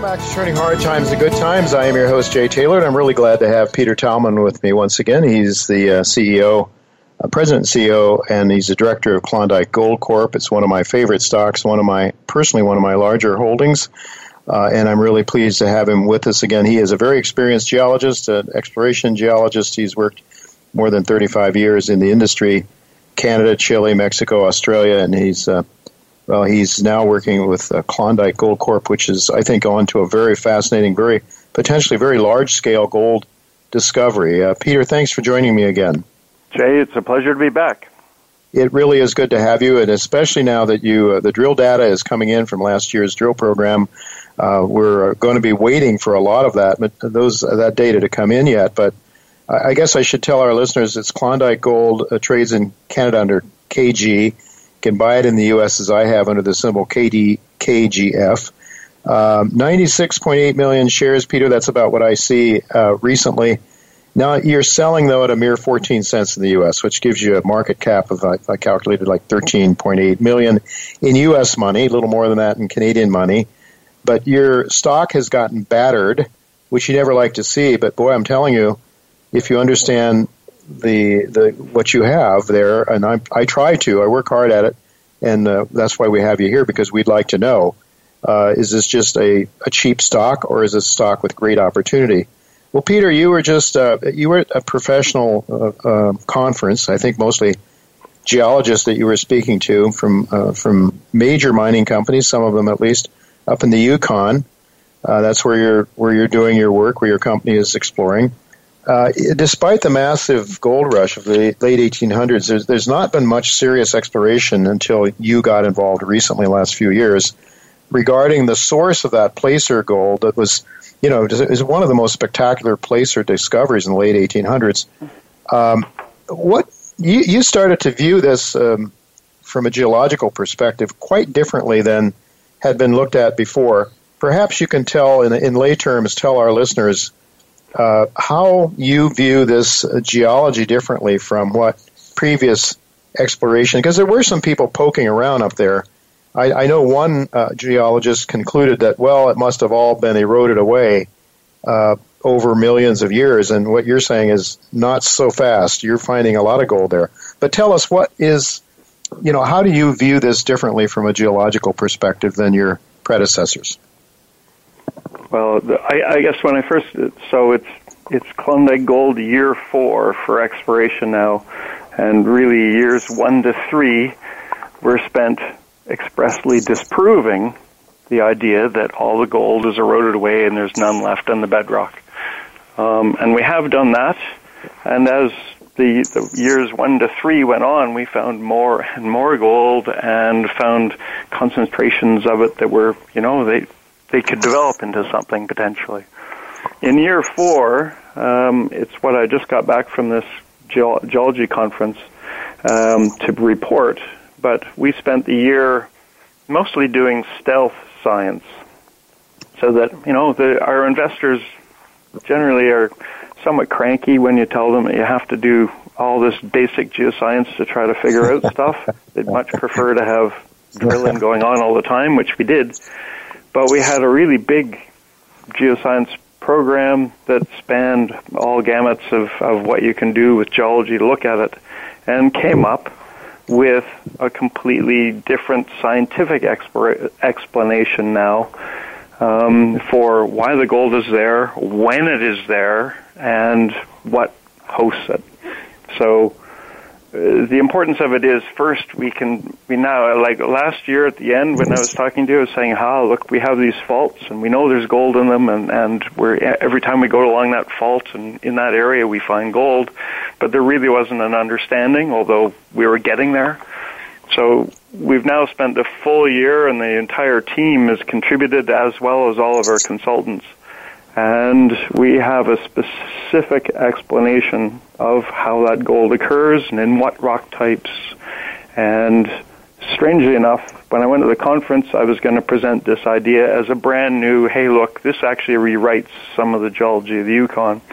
Welcome back to Turning Hard Times to Good Times. I am your host, Jay Taylor, and I'm really glad to have Peter Talman with me once again. He's the President and CEO, and he's the Director of Klondike Gold Corp. It's one of my favorite stocks, personally one of my larger holdings, and I'm really pleased to have him with us again. He is a very experienced geologist, an exploration geologist. He's worked more than 35 years in the industry, Canada, Chile, Mexico, Australia, and he's now working with Klondike Gold Corp, which is, I think, on to a very fascinating, potentially very large-scale gold discovery. Peter, thanks for joining me again. Jay, it's a pleasure to be back. It really is good to have you, and especially now that the drill data is coming in from last year's drill program. We're going to be waiting for a lot of that data to come in yet, but I guess I should tell our listeners it's Klondike Gold trades in Canada under KG. Can buy it in the U.S. as I have under the symbol KGF. 96.8 million shares, Peter. That's about what I see recently. Now, you're selling, though, at a mere 14 cents in the U.S., which gives you a market cap of, I calculated, like 13.8 million in U.S. money, a little more than that in Canadian money. But your stock has gotten battered, which you never like to see. But, boy, I'm telling you, if you understand the what you have there, and I work hard at it, and that's why we have you here, because we'd like to know, is this just a cheap stock, or is it a stock with great opportunity? Well, Peter, you were at a professional conference, I think mostly geologists that you were speaking to from major mining companies, some of them at least, up in the Yukon. That's where you're doing your work, where your company is exploring. Despite the massive gold rush of the late 1800s, there's not been much serious exploration until you got involved recently, the last few years, regarding the source of that placer gold that was, is one of the most spectacular placer discoveries in the late 1800s. You started to view this from a geological perspective quite differently than had been looked at before. Perhaps you can in lay terms, tell our listeners how you view this geology differently from what previous exploration, because there were some people poking around up there. I know one geologist concluded that, it must have all been eroded away over millions of years, and what you're saying is not so fast. You're finding a lot of gold there. But tell us, how do you view this differently from a geological perspective than your predecessors? Well, I guess when I first, it's Klondike Gold year 4 for exploration now, and really years 1 to 3 were spent expressly disproving the idea that all the gold is eroded away and there's none left on the bedrock. And we have done that, and as the years 1 to 3 went on, we found more and more gold and found concentrations of it that were, they could develop into something potentially. In year 4, it's what I just got back from this geology conference to report, but we spent the year mostly doing stealth science, so that, our investors generally are somewhat cranky when you tell them that you have to do all this basic geoscience to try to figure out stuff. They'd much prefer to have drilling going on all the time, which we did. But we had a really big geoscience program that spanned all gamuts of what you can do with geology to look at it, and came up with a completely different scientific explanation now for why the gold is there, when it is there, and what hosts it. So the importance of it is, first, we now, like last year at the end when I was talking to you, I was saying, look, we have these faults and we know there's gold in them, and every time we go along that fault and in that area we find gold, but there really wasn't an understanding, although we were getting there. So we've now spent the full year, and the entire team has contributed, as well as all of our consultants. And we have a specific explanation of how that gold occurs and in what rock types. And strangely enough, when I went to the conference, I was going to present this idea as a brand new, hey, look, this actually rewrites some of the geology of the Yukon.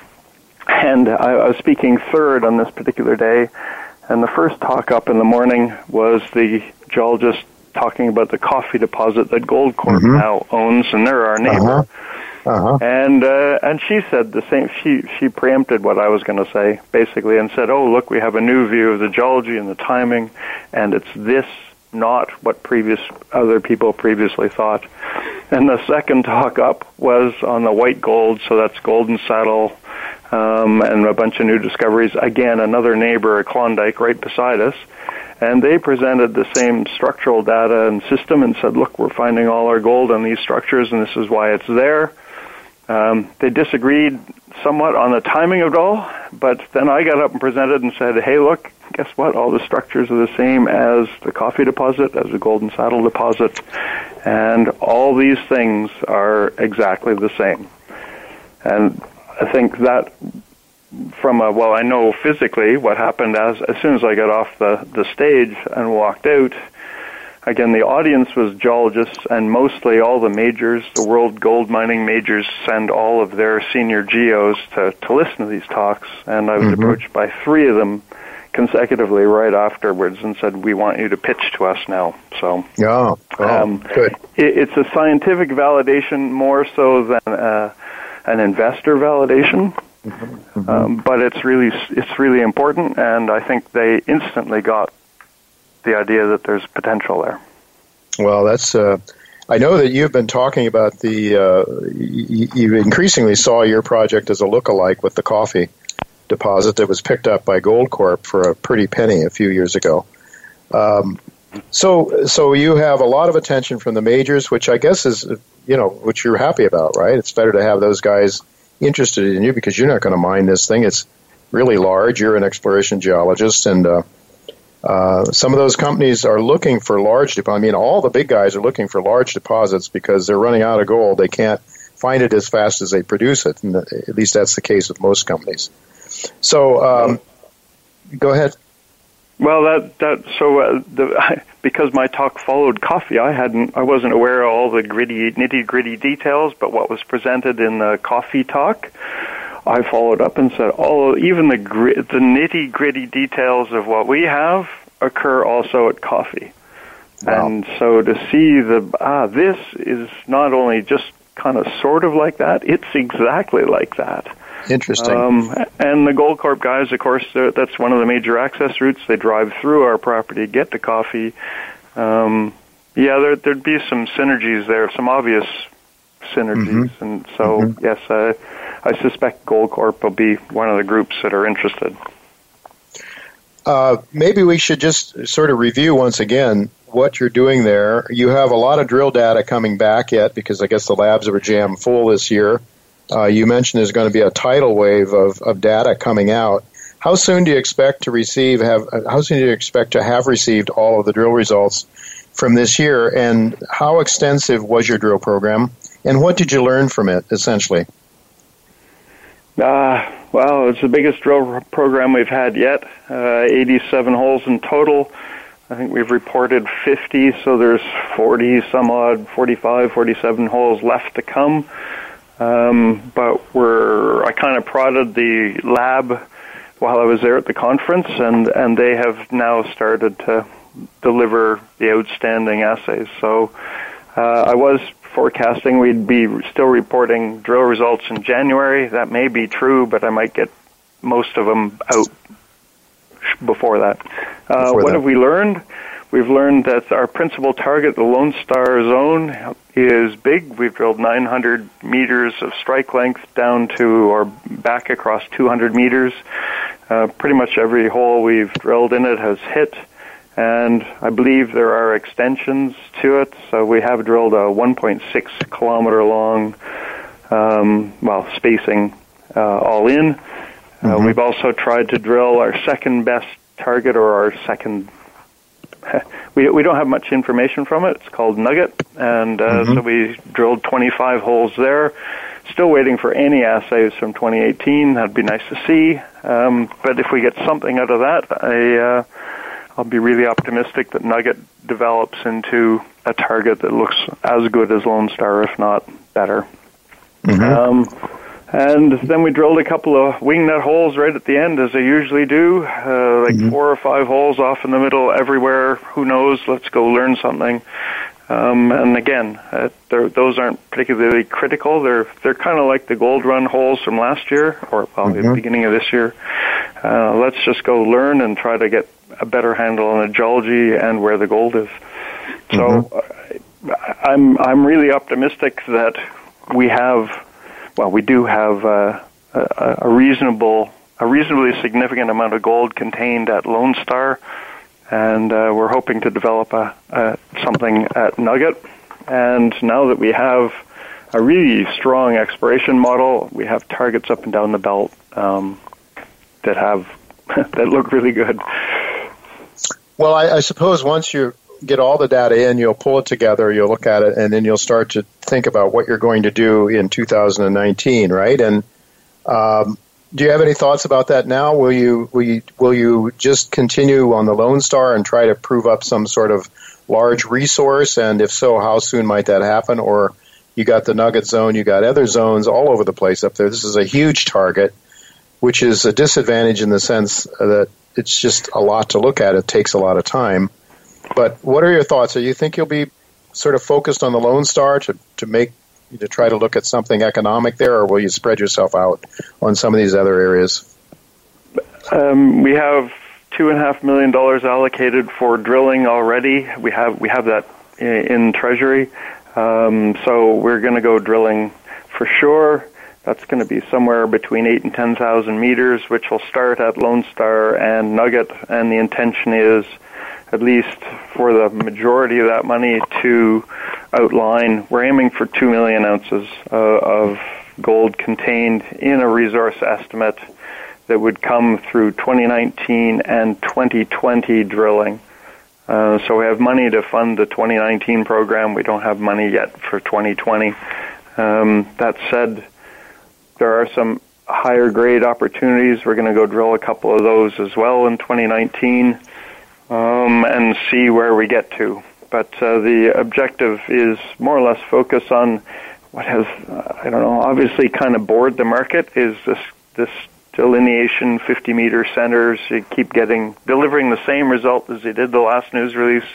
And I was speaking third on this particular day, and the first talk up in the morning was the geologist talking about the coffee deposit that Goldcorp now owns, and they're our neighbor. And she said the same. She preempted what I was going to say, basically, and said, "Oh, look, we have a new view of the geology and the timing, and it's this, not what other people previously thought." And the second talk up was on the white gold, so that's Golden Saddle, and a bunch of new discoveries. Again, another neighbor, Klondike, right beside us. And they presented the same structural data and system and said, look, we're finding all our gold on these structures, and this is why it's there. They disagreed somewhat on the timing of it all, but then I got up and presented and said, hey, look, guess what? All the structures are the same as the coffee deposit, as the Golden Saddle deposit, and all these things are exactly the same. And I think that I know physically what happened as soon as I got off the stage and walked out. Again, the audience was geologists, and mostly all the majors, the world gold mining majors, send all of their senior geos to listen to these talks, and I was approached by 3 of them consecutively right afterwards and said, we want you to pitch to us now. So good. It's a scientific validation more so than an investor validation. But it's really important, and I think they instantly got the idea that there's potential there. Well, that's. I know that you've been talking about you increasingly saw your project as a lookalike with the coffee deposit that was picked up by Goldcorp for a pretty penny a few years ago. So you have a lot of attention from the majors, which I guess is which you're happy about, right? It's better to have those guys interested in you because you're not going to mine this thing. It's really large. You're an exploration geologist, and some of those companies are looking for large deposits. I mean, all the big guys are looking for large deposits because they're running out of gold. They can't find it as fast as they produce it, and at least that's the case with most companies. So, go ahead. Well, because my talk followed coffee, I wasn't aware of all the nitty-gritty details, but what was presented in the coffee talk, I followed up and said, even the nitty-gritty details of what we have occur also at coffee. Wow. And so to see this is not only just kind of sort of like that, it's exactly like that. Interesting. And the Goldcorp guys, of course, that's one of the major access routes. They drive through our property, get to coffee. There'd be some synergies there, some obvious synergies. And so, yes, I suspect Goldcorp will be one of the groups that are interested. Maybe we should just sort of review once again what you're doing there. You have a lot of drill data coming back yet because I guess the labs were jammed full this year. You mentioned there's going to be a tidal wave of data coming out. How soon do you expect to have received all of the drill results from this year? And how extensive was your drill program? And what did you learn from it, essentially? Well, it's the biggest drill program we've had yet. 87 holes in total. I think we've reported 50, so there's 45, 47 holes left to come. But I kind of prodded the lab while I was there at the conference, and they have now started to deliver the outstanding assays. So I was forecasting we'd be still reporting drill results in January. That may be true, but I might get most of them out before that. What have we learned? We've learned that our principal target, the Lone Star Zone, is big. We've drilled 900 meters of strike length down to or back across 200 meters. Pretty much every hole we've drilled in it has hit, and I believe there are extensions to it. So we have drilled a 1.6 kilometer long, spacing all in. We've also tried to drill our second best target, or our second. We don't have much information from it. It's called Nugget, and so we drilled 25 holes there. Still waiting for any assays from 2018. That'd be nice to see. But if we get something out of that, I'll be really optimistic that Nugget develops into a target that looks as good as Lone Star, if not better. And then we drilled a couple of wingnut holes right at the end, as I usually do, 4 or 5 holes off in the middle everywhere. Who knows? Let's go learn something. And again, those aren't particularly critical. They're kind of like the Gold Run holes from last year, or the beginning of this year. Let's just go learn and try to get a better handle on the geology and where the gold is. So I'm really optimistic that we do have a reasonably significant amount of gold contained at Lone Star, and we're hoping to develop something at Nugget. And now that we have a really strong exploration model, we have targets up and down the belt that look really good. Well, I suppose once you get all the data in, you'll pull it together, you'll look at it, and then you'll start to think about what you're going to do in 2019, right? And do you have any thoughts about that now? Will you just continue on the Lone Star and try to prove up some sort of large resource? And if so, how soon might that happen? Or you got the Nugget Zone, you got other zones all over the place up there. This is a huge target, which is a disadvantage in the sense that it's just a lot to look at. It takes a lot of time. But what are your thoughts? Do you think you'll be sort of focused on the Lone Star to try to look at something economic there, or will you spread yourself out on some of these other areas? We have $2.5 million allocated for drilling already. We have that in Treasury. So we're going to go drilling for sure. That's going to be somewhere between 8,000 and 10,000 meters, which will start at Lone Star and Nugget. And the intention is, at least for the majority of that money, to outline, we're aiming for 2 million ounces of gold contained in a resource estimate that would come through 2019 and 2020 drilling. So we have money to fund the 2019 program. We don't have money yet for 2020. That said, there are some higher grade opportunities. We're going to go drill a couple of those as well in 2019 and see where we get to. But the objective is more or less focus on what has, obviously kind of bored the market, is this delineation, 50-meter centers. You keep delivering the same result as you did the last news release.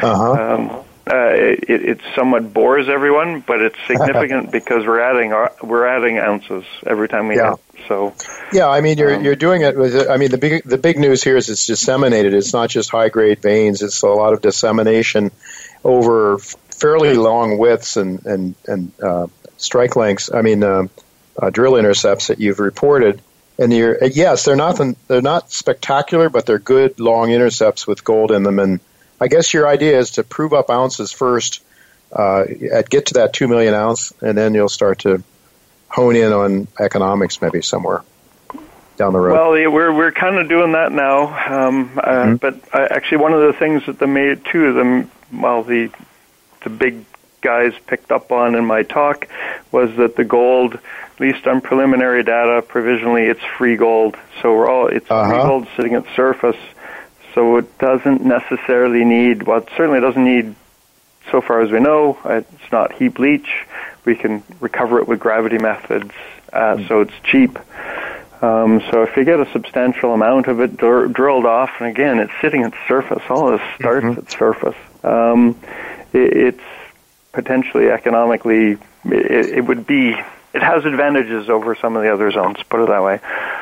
It somewhat bores everyone, but it's significant because we're adding ounces every time we hit. So I mean you're doing it with. I mean the big news here is it's disseminated. It's not just high grade veins. It's a lot of dissemination over fairly long widths and strike lengths. I mean drill intercepts that you've reported. And they're not spectacular, but they're good long intercepts with gold in them. And I guess your idea is to prove up ounces first, get to that 2 million ounce, and then you'll start to hone in on economics maybe somewhere down the road. Well, we're kind of doing that now. But actually, one of the things that the big guys picked up on in my talk was that the gold, at least on preliminary data, provisionally it's free gold. So it's free gold sitting at surface. So it doesn't necessarily need, it certainly doesn't need, so far as we know, it's not heap leach. We can recover it with gravity methods, so it's cheap. So if you get a substantial amount of it drilled off, and again, it's sitting at surface, all this starts at surface, it's potentially economically, it has advantages over some of the other zones, put it that way.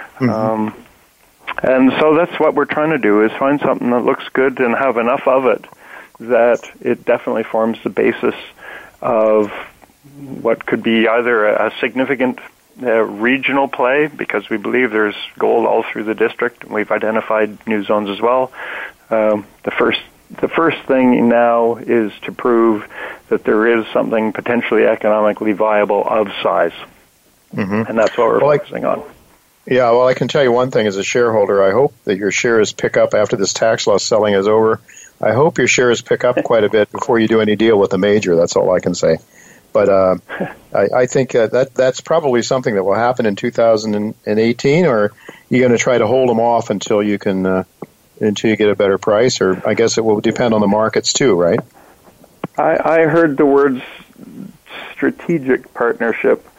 And so that's what we're trying to do, is find something that looks good and have enough of it that it definitely forms the basis of what could be either a significant regional play, because we believe there's gold all through the district, and we've identified new zones as well. The first thing now is to prove that there is something potentially economically viable of size. And that's what we're focusing on. Yeah, well, I can tell you one thing as a shareholder. I hope that your shares pick up after this tax loss selling is over. I hope your shares pick up quite a bit before you do any deal with the major. That's all I can say. But I think that's probably something that will happen in 2018, or you're going to try to hold them off until you get a better price, or I guess it will depend on the markets too, right? I heard the words strategic partnership.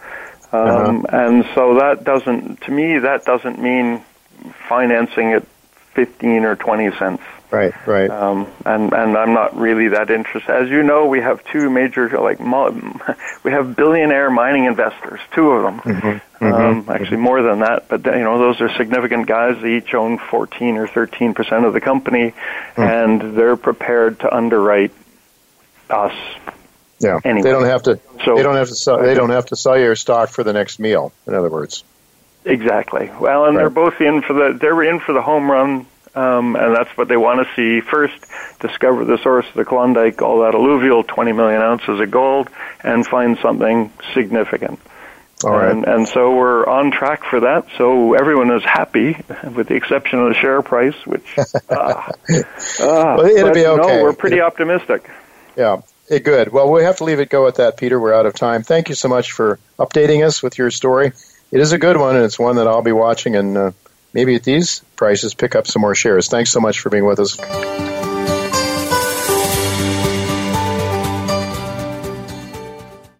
And so that doesn't mean financing at 15 or 20 cents. Right. And I'm not really that interested. As you know, we have two major, we have billionaire mining investors, two of them. Actually more than that, but those are significant guys. They each own 14 or 13% of the company, and they're prepared to underwrite us. Yeah. Anyway. They don't have to sell your stock for the next meal, in other words. Exactly. Well, and they're both in for the home run. And that's what they want to see. First, discover the source of the Klondike, all that alluvial, 20 million ounces of gold, and find something significant. All right. And so we're on track for that. So everyone is happy, with the exception of the share price, which, well, it'll be okay. No, we're pretty optimistic. Yeah. Hey, good. Well, we have to leave it go at that, Peter. We're out of time. Thank you so much for updating us with your story. It is a good one, and it's one that I'll be watching, and maybe at these prices pick up some more shares. Thanks so much for being with us.